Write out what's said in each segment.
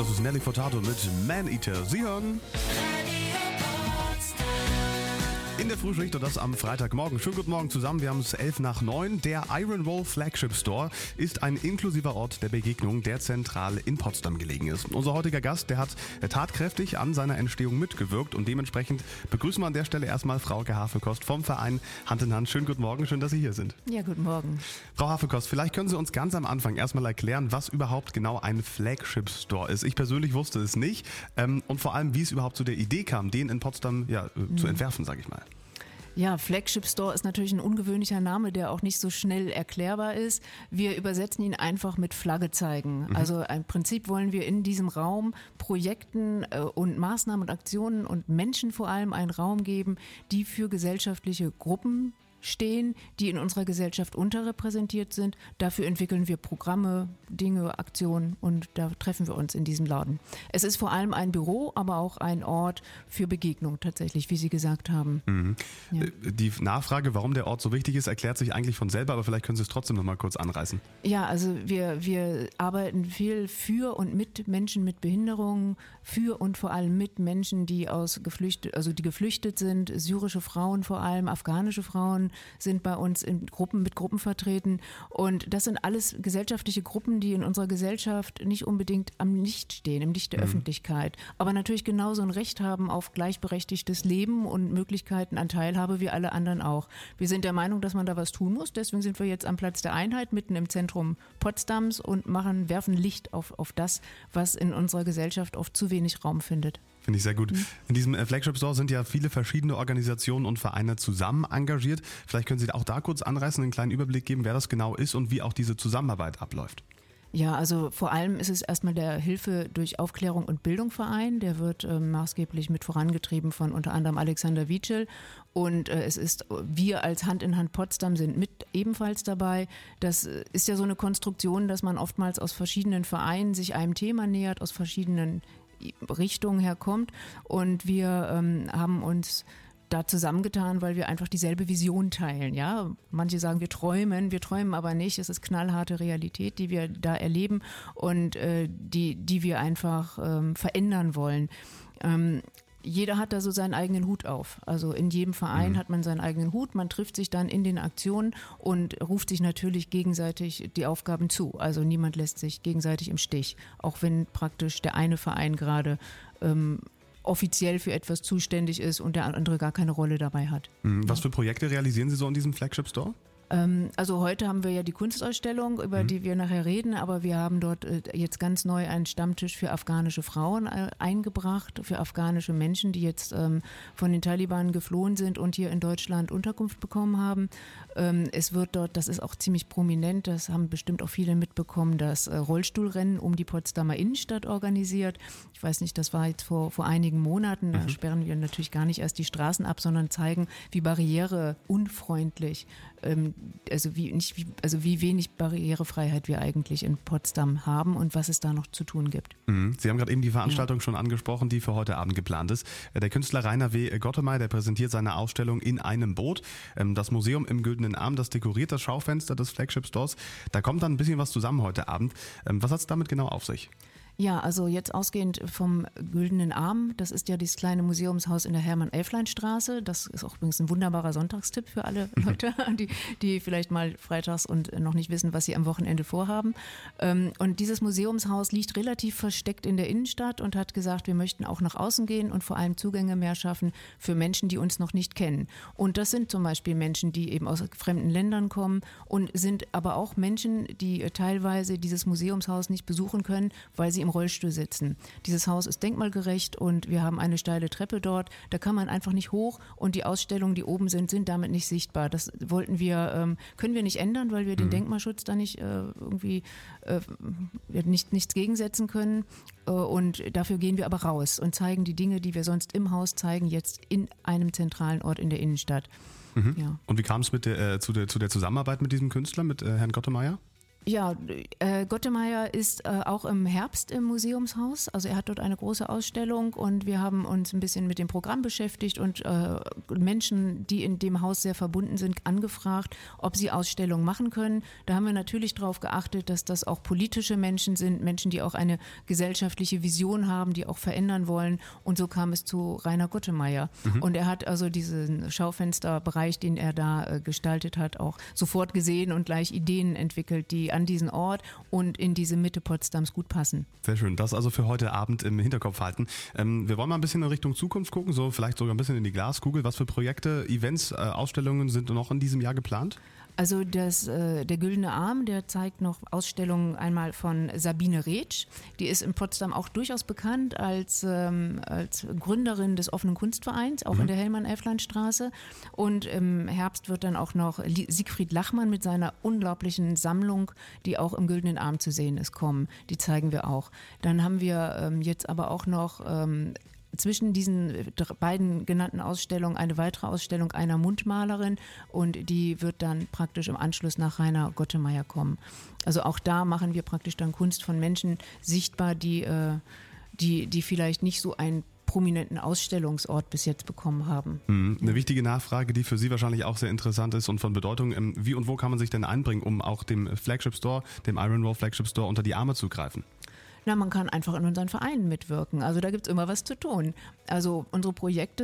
Das ist Nelly Furtado mit Man-Eater. Sie hören in der Frühschicht und das am Freitagmorgen. Schönen guten Morgen zusammen. Wir haben es 8:11. Der Iron Wall Flagship Store ist ein inklusiver Ort der Begegnung, der zentral in Potsdam gelegen ist. Unser heutiger Gast, der hat tatkräftig an seiner Entstehung mitgewirkt und dementsprechend begrüßen wir an der Stelle erstmal Frauke Hafekost vom Verein Hand in Hand. Schönen guten Morgen, schön, dass Sie hier sind. Ja, guten Morgen. Frau Hafekost, vielleicht können Sie uns ganz am Anfang erstmal erklären, was überhaupt genau ein Flagship Store ist. Ich persönlich wusste es nicht und vor allem, wie es überhaupt zu der Idee kam, den in Potsdam zu entwerfen, sage ich mal. Ja, Flagship Store ist natürlich ein ungewöhnlicher Name, der auch nicht so schnell erklärbar ist. Wir übersetzen ihn einfach mit Flagge zeigen. Also im Prinzip wollen wir in diesem Raum Projekten und Maßnahmen und Aktionen und Menschen vor allem einen Raum geben, die für gesellschaftliche Gruppen stehen, die in unserer Gesellschaft unterrepräsentiert sind. Dafür entwickeln wir Programme, Dinge, Aktionen und da treffen wir uns in diesem Laden. Es ist vor allem ein Büro, aber auch ein Ort für Begegnung tatsächlich, wie Sie gesagt haben. Mhm. Ja. Die Nachfrage, warum der Ort so wichtig ist, erklärt sich eigentlich von selber, aber vielleicht können Sie es trotzdem noch mal kurz anreißen. Ja, also wir arbeiten viel für und mit Menschen mit Behinderungen, für und vor allem mit Menschen, die die geflüchtet sind, syrische Frauen vor allem, afghanische Frauen sind bei uns mit Gruppen vertreten und das sind alles gesellschaftliche Gruppen, die in unserer Gesellschaft nicht unbedingt am Licht stehen, im Licht der Öffentlichkeit, aber natürlich genauso ein Recht haben auf gleichberechtigtes Leben und Möglichkeiten an Teilhabe wie alle anderen auch. Wir sind der Meinung, dass man da was tun muss, deswegen sind wir jetzt am Platz der Einheit mitten im Zentrum Potsdams und werfen Licht auf das, was in unserer Gesellschaft oft zu wenig Raum findet. Finde ich sehr gut. In diesem Flagship Store sind ja viele verschiedene Organisationen und Vereine zusammen engagiert. Vielleicht können Sie auch da kurz anreißen, einen kleinen Überblick geben, wer das genau ist und wie auch diese Zusammenarbeit abläuft. Ja, also vor allem ist es erstmal der Hilfe durch Aufklärung und Bildung Verein. Der wird maßgeblich mit vorangetrieben von unter anderem Alexander Wietschel. Und wir als Hand in Hand Potsdam sind mit ebenfalls dabei. Das ist ja so eine Konstruktion, dass man oftmals aus verschiedenen Vereinen sich einem Thema nähert, aus verschiedenen Richtungen herkommt. Und wir haben uns da zusammengetan, weil wir einfach dieselbe Vision teilen. Ja, manche sagen, wir träumen aber nicht. Es ist knallharte Realität, die wir da erleben und die wir einfach verändern wollen. Jeder hat da so seinen eigenen Hut auf. Also in jedem Verein hat man seinen eigenen Hut. Man trifft sich dann in den Aktionen und ruft sich natürlich gegenseitig die Aufgaben zu. Also niemand lässt sich gegenseitig im Stich. Auch wenn praktisch der eine Verein gerade offiziell für etwas zuständig ist und der andere gar keine Rolle dabei hat. Was für Projekte realisieren Sie so in diesem Flagship Store? Also heute haben wir ja die Kunstausstellung, über die wir nachher reden, aber wir haben dort jetzt ganz neu einen Stammtisch für afghanische Frauen eingebracht, für afghanische Menschen, die jetzt von den Taliban geflohen sind und hier in Deutschland Unterkunft bekommen haben. Es wird dort, das ist auch ziemlich prominent, das haben bestimmt auch viele mitbekommen, das Rollstuhlrennen um die Potsdamer Innenstadt organisiert. Ich weiß nicht, das war jetzt vor einigen Monaten, da sperren wir natürlich gar nicht erst die Straßen ab, sondern zeigen, wie barriereunfreundlich wie wenig Barrierefreiheit wir eigentlich in Potsdam haben und was es da noch zu tun gibt. Sie haben gerade eben die Veranstaltung schon angesprochen, die für heute Abend geplant ist. Der Künstler Rainer W. Gottemeyer, der präsentiert seine Ausstellung In einem Boot. Das Museum im Güldenen Arm, das dekoriert das Schaufenster des Flagship Stores. Da kommt dann ein bisschen was zusammen heute Abend. Was hat es damit genau auf sich? Ja, also jetzt ausgehend vom Güldenen Arm, das ist ja dieses kleine Museumshaus in der Hermann-Elflein-Straße. Das ist auch übrigens ein wunderbarer Sonntagstipp für alle Leute, die vielleicht mal freitags und noch nicht wissen, was sie am Wochenende vorhaben. Und dieses Museumshaus liegt relativ versteckt in der Innenstadt und hat gesagt, wir möchten auch nach außen gehen und vor allem Zugänge mehr schaffen für Menschen, die uns noch nicht kennen. Und das sind zum Beispiel Menschen, die eben aus fremden Ländern kommen und sind aber auch Menschen, die teilweise dieses Museumshaus nicht besuchen können, weil sie im Rollstuhl sitzen. Dieses Haus ist denkmalgerecht und wir haben eine steile Treppe dort. Da kann man einfach nicht hoch und die Ausstellungen, die oben sind damit nicht sichtbar. Das können wir nicht ändern, weil wir den Denkmalschutz da nicht nichts gegensetzen können. Und dafür gehen wir aber raus und zeigen die Dinge, die wir sonst im Haus zeigen, jetzt in einem zentralen Ort in der Innenstadt. Ja. Und wie kam es zu der Zusammenarbeit mit diesem Künstler, mit Herrn Gottemeyer? Ja, Gottemeyer ist auch im Herbst im Museumshaus. Also er hat dort eine große Ausstellung und wir haben uns ein bisschen mit dem Programm beschäftigt und Menschen, die in dem Haus sehr verbunden sind, angefragt, ob sie Ausstellungen machen können. Da haben wir natürlich darauf geachtet, dass das auch politische Menschen sind, Menschen, die auch eine gesellschaftliche Vision haben, die auch verändern wollen. Und so kam es zu Rainer Gottemeyer. Und er hat also diesen Schaufensterbereich, den er da gestaltet hat, auch sofort gesehen und gleich Ideen entwickelt, die an diesen Ort und in diese Mitte Potsdams gut passen. Sehr schön. Das also für heute Abend im Hinterkopf halten. Wir wollen mal ein bisschen in Richtung Zukunft gucken, so vielleicht sogar ein bisschen in die Glaskugel. Was für Projekte, Events, Ausstellungen sind noch in diesem Jahr geplant? Also der Güldene Arm, der zeigt noch Ausstellungen einmal von Sabine Retsch. Die ist in Potsdam auch durchaus bekannt als Gründerin des offenen Kunstvereins, auch in der Hellmann-Elfland-Straße. Und im Herbst wird dann auch noch Siegfried Lachmann mit seiner unglaublichen Sammlung, die auch im Güldenen Arm zu sehen ist, kommen. Die zeigen wir auch. Dann haben wir jetzt aber auch noch zwischen diesen beiden genannten Ausstellungen eine weitere Ausstellung einer Mundmalerin und die wird dann praktisch im Anschluss nach Rainer Gottemeyer kommen. Also auch da machen wir praktisch dann Kunst von Menschen sichtbar, die vielleicht nicht so einen prominenten Ausstellungsort bis jetzt bekommen haben. Eine wichtige Nachfrage, die für Sie wahrscheinlich auch sehr interessant ist und von Bedeutung. Wie und wo kann man sich denn einbringen, um auch dem Flagship Store, dem Ironwall Flagship Store unter die Arme zu greifen? Na, man kann einfach in unseren Vereinen mitwirken. Also da gibt es immer was zu tun. Also unsere Projekte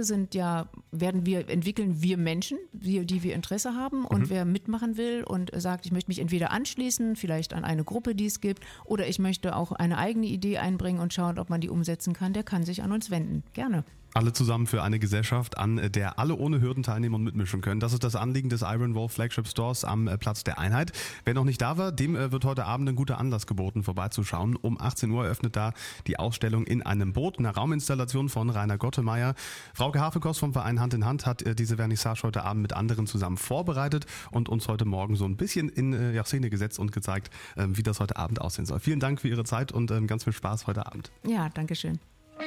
entwickeln wir Menschen, die wir Interesse haben und wer mitmachen will und sagt, ich möchte mich entweder anschließen, vielleicht an eine Gruppe, die es gibt, oder ich möchte auch eine eigene Idee einbringen und schauen, ob man die umsetzen kann, der kann sich an uns wenden. Gerne. Alle zusammen für eine Gesellschaft, an der alle ohne Hürden teilnehmen und mitmischen können. Das ist das Anliegen des Ironwall Flagship Stores am Platz der Einheit. Wer noch nicht da war, dem wird heute Abend ein guter Anlass geboten, vorbeizuschauen. Um 18 Uhr eröffnet da die Ausstellung In einem Boot, eine Rauminstallation von Rainer Gottemeyer. Frauke Hafekos vom Verein Hand in Hand hat diese Vernissage heute Abend mit anderen zusammen vorbereitet und uns heute Morgen so ein bisschen in Szene gesetzt und gezeigt, wie das heute Abend aussehen soll. Vielen Dank für Ihre Zeit und ganz viel Spaß heute Abend. Ja, danke schön.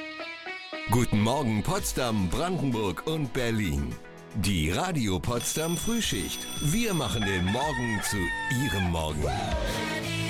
Guten Morgen Potsdam, Brandenburg und Berlin. Die Radio Potsdam Frühschicht. Wir machen den Morgen zu Ihrem Morgen.